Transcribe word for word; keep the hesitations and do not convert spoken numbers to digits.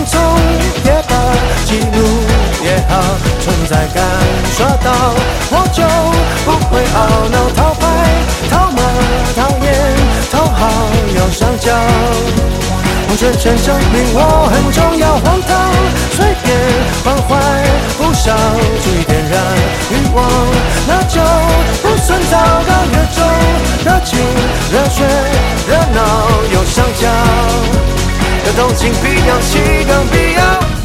从也罢，记录也好，存在感刷到，我就不会懊恼。讨拍、讨骂、讨厌、讨好又上交，红圈圈证明我很重要。荒唐、随便、关怀不少，注意点燃欲望，那就不算糟糕。越重热情、热血、热闹又上交，有动情比氧气更必要。